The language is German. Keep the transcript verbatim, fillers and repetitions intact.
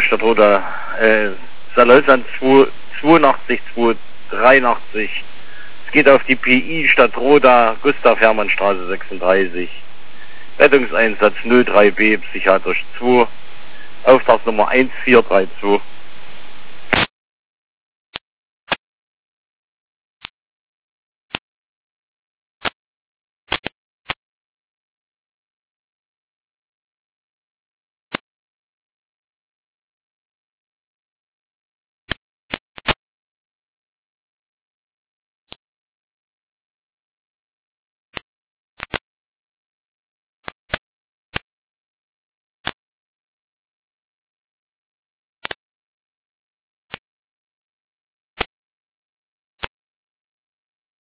Stadt Roda, äh, Salzland zweiundachtzig zweihundertdreiundachtzig. Es geht auf die P I Stadt Roda, Gustav-Hermann-Straße sechsunddreißig. Rettungseinsatz null drei B, psychiatrisch zwei. Auftragsnummer eins vier drei zwei.